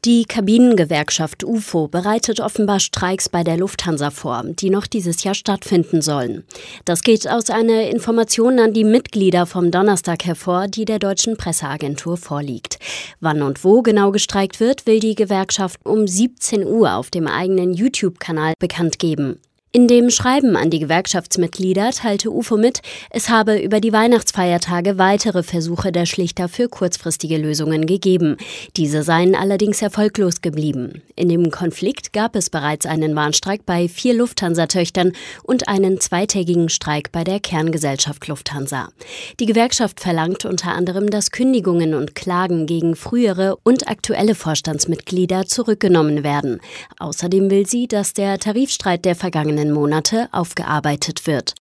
Die Kabinengewerkschaft UFO bereitet offenbar Streiks bei der Lufthansa vor, die noch dieses Jahr stattfinden sollen. Das geht aus einer Information an die Mitglieder vom Donnerstag hervor, die der deutschen Presseagentur vorliegt. Wann und wo genau gestreikt wird, will die Gewerkschaft um 17 Uhr auf dem eigenen YouTube-Kanal bekannt geben. In dem Schreiben an die Gewerkschaftsmitglieder teilte UFO mit, es habe über die Weihnachtsfeiertage weitere Versuche der Schlichter für kurzfristige Lösungen gegeben. Diese seien allerdings erfolglos geblieben. In dem Konflikt gab es bereits einen Warnstreik bei 4 Lufthansa-Töchtern und einen zweitägigen Streik bei der Kerngesellschaft Lufthansa. Die Gewerkschaft verlangt unter anderem, dass Kündigungen und Klagen gegen frühere und aktuelle Vorstandsmitglieder zurückgenommen werden. Außerdem will sie, dass der Tarifstreit der vergangenen Monate aufgearbeitet wird.